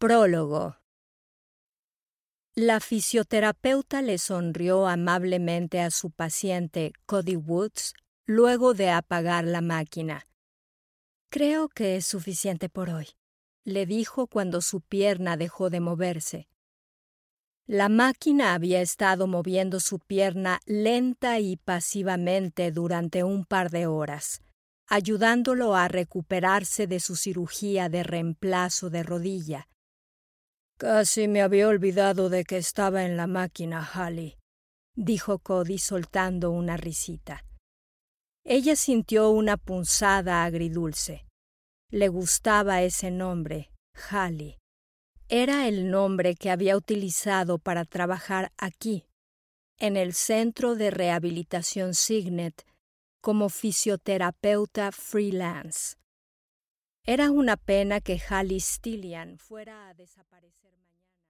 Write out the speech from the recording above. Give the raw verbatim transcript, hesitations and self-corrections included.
Prólogo. La fisioterapeuta le sonrió amablemente a su paciente, Cody Woods, luego de apagar la máquina. «Creo que es suficiente por hoy», le dijo cuando su pierna dejó de moverse. La máquina había estado moviendo su pierna lenta y pasivamente durante un par de horas, ayudándolo a recuperarse de su cirugía de reemplazo de rodilla. «Casi me había olvidado de que estaba en la máquina, Hallie», dijo Cody soltando una risita. Ella sintió una punzada agridulce. Le gustaba ese nombre, Hallie. Era el nombre que había utilizado para trabajar aquí, en el Centro de Rehabilitación Signet, como fisioterapeuta freelance. Era una pena que Hallie Stillian fuera a desaparecer mañana.